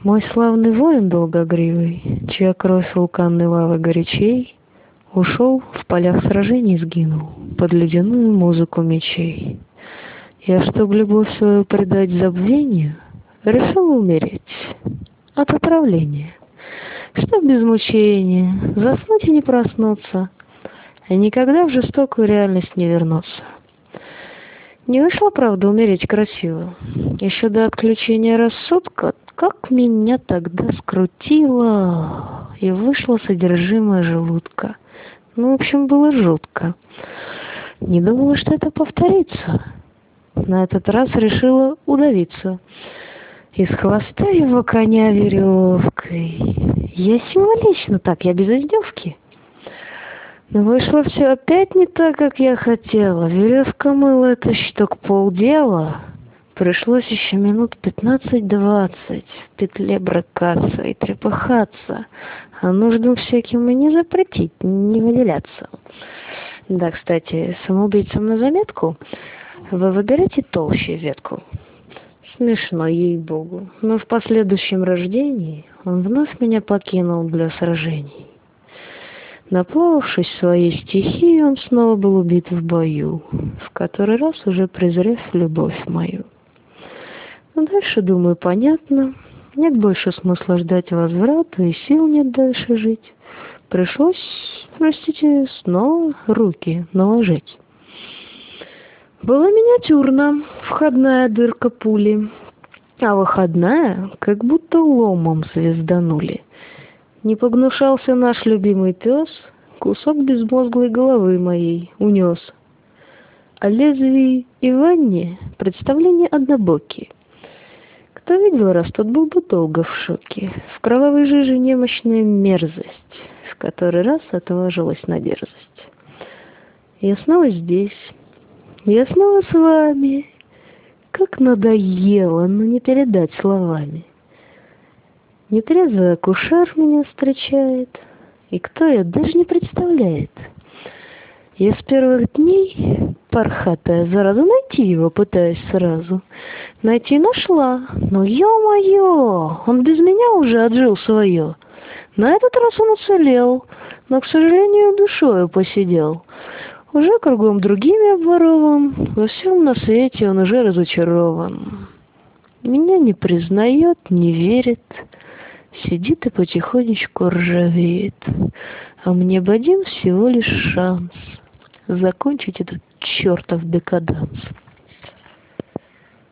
Мой славный воин долгогривый, чья кровь вулканной лавы горячей, ушел, в полях сражений сгинул, под ледяную музыку мечей. Я, чтоб любовь свою предать забвению, решил умереть от отравления, чтоб без мучения заснуть и не проснуться, и никогда в жестокую реальность не вернуться. Не вышло, правда, умереть красиво. Еще до отключения рассудка, как меня тогда скрутило, и вышло содержимое желудка. Ну, в общем, было жутко. Не думала, что это повторится. На этот раз решила удавиться. Из хвоста его коня веревкой. Я символично так, я без издевки. Но вышло все опять не так, как я хотела. Веревка мыла это щиток полдела. Пришлось еще минут 15-20 в петле брыкаться и трепыхаться. А нуждам всяким и не запретить, не выделяться. Да, кстати, самоубийцам на заметку. Вы выберите толще ветку. Смешно, ей-богу. Но в последующем рождении он вновь меня покинул для сражений. Наплававшись в своей стихии, он снова был убит в бою, в который раз уже презрев любовь мою. Но дальше, думаю, понятно. Нет больше смысла ждать возврата, и сил нет дальше жить. Пришлось, простите, снова руки наложить. Была миниатюрна входная дырка пули, а выходная как будто ломом звезданули. Не погнушался наш любимый пес, кусок безмозглой головы моей унес. О лезвии и ванне представление однобокие. Кто видел раз, тот был бы долго в шоке. В кровавой жиже немощная мерзость, в который раз отважилась на дерзость. Я снова здесь, я снова с вами. Как надоело, но не передать словами. Нетрезвый акушер меня встречает, и кто я, даже не представляет. Я с первых дней, пархатая зараза, найти его пытаюсь сразу. Найти нашла, но ё-моё, он без меня уже отжил свое. На этот раз он уцелел, но, к сожалению, душою посидел. Уже кругом другими обворован, во всем на свете он уже разочарован. Меня не признает, не верит, сидит и потихонечку ржавеет. А мне бы один всего лишь шанс закончить этот чертов декаданс.